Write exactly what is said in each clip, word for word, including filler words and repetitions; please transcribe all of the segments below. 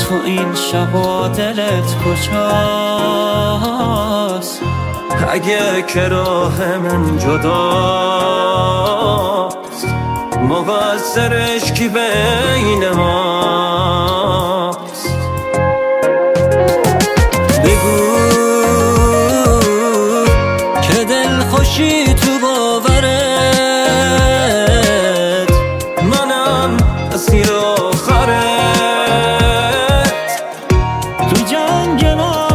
تو این شبا دلت کجاست؟ اگه که راه من جداست، مقصرش کی بین ماست؟ بگو که دل خوشی تو باورت، منم اسیر آخرت، تو جنگ ما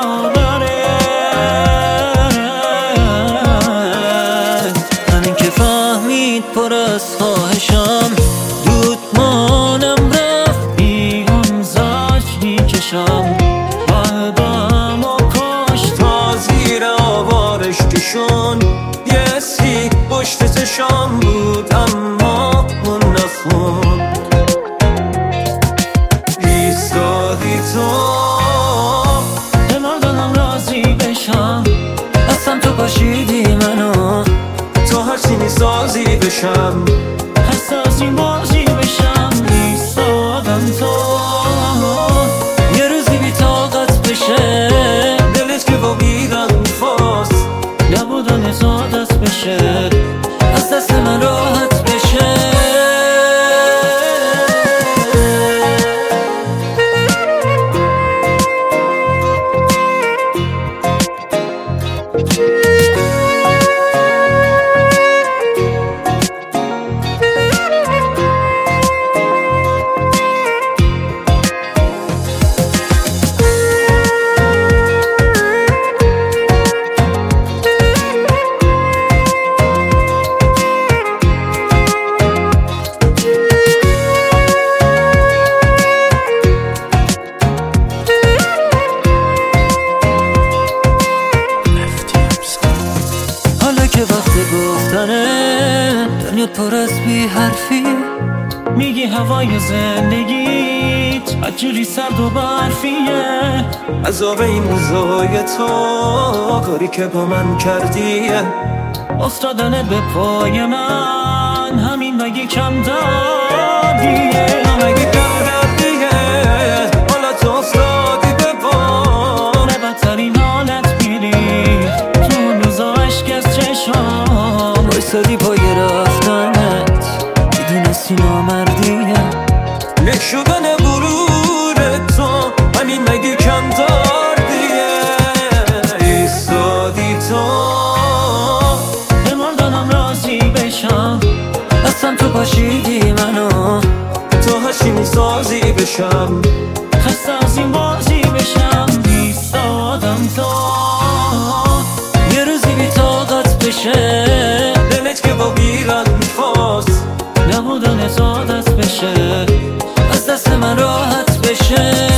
برادرت. همین که فهمید پر از خواهشم، دود مانم رفت بیرون زاج میکشم، بعدم و کشت تا زیر آوارش کشون. یه سی پشت چشام بود اما اون نخوند. ایستادی تو کنار دلم راضی بشم، اصلا تو پاشیدی منو، تو هر چی سازی بشم، حساسی بازی بشم. ایستادم تو یه روزی بی طاقت بشه، دلت که با بیرم فاست نبودن سادت بشه، از دست من راحت بشه. حالا که وقت گفتنه، دنیا پر از بی حرفی، میگی هوای زندگیت عجوری سرد و برفیه. عذاب این روزای تو کاری که با من کردیه، افتادنت به پای من همین مگه کم دادیه؟ مگه کم دردیه؟ حالا تو افتادی به بام، به بدترین حالت میری تو اون روزا عشق از چشام. بایستادی پای رفتنت، میدونستی نامردیه، لک شدن غرور تو همین مگه کم دردیه؟ ایستادی تو کنار دلم راضی بشم، اصلا تو پاشیدی منو، تو هر چی میسازی بشم، خسته از این بازی بشم. ایستادم تو یه روزی بی طاقت بشه، دلت که با بیرم فاست نبودن سادت بشه، از دست من راحت بشه.